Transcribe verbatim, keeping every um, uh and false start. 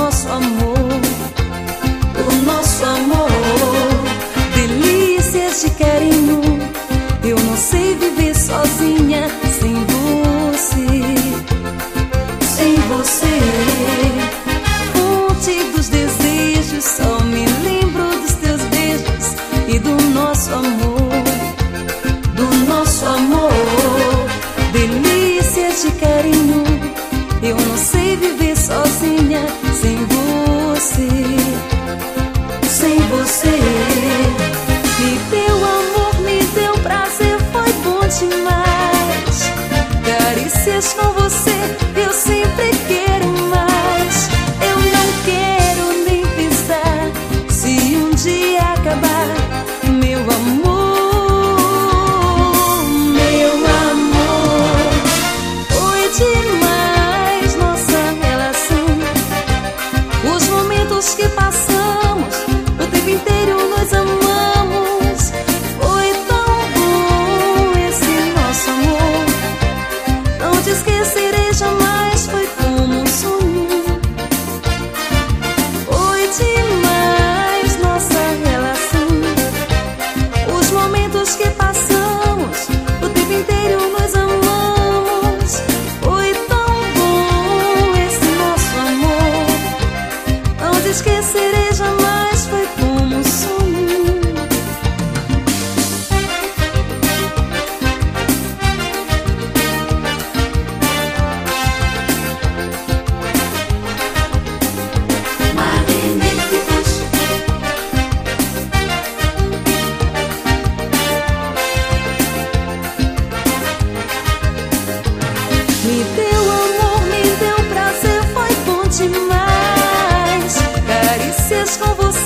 nosso amor, do nosso amor. Delícias de carinho, eu não sei viver sozinha sem você, sem você. Fonte dos desejos, só me lembro dos teus beijos e do nosso amor, do nosso amor. Delícias de carinho, eu não sei viver sozinha sem você, sem você. Me deu amor, me deu prazer, foi bom demais. Carícias com você, eu sempre quero mais. Eu não quero nem pensar se um dia acabar, meu amor. Meu amor, foi demais nossa relação. Os momentos que passamos, o tempo inteiro nos amamos. Foi tão bom esse nosso amor, não te esquecerei jamais, foi como um sonho. Foi demais nossa relação. Os momentos que passamos, o tempo inteiro nos amamos. Foi tão bom esse nosso amor, não te esquecerei jamais, foi como um sonho. Me deu amor, me deu prazer, foi bom demais. Carícias com você,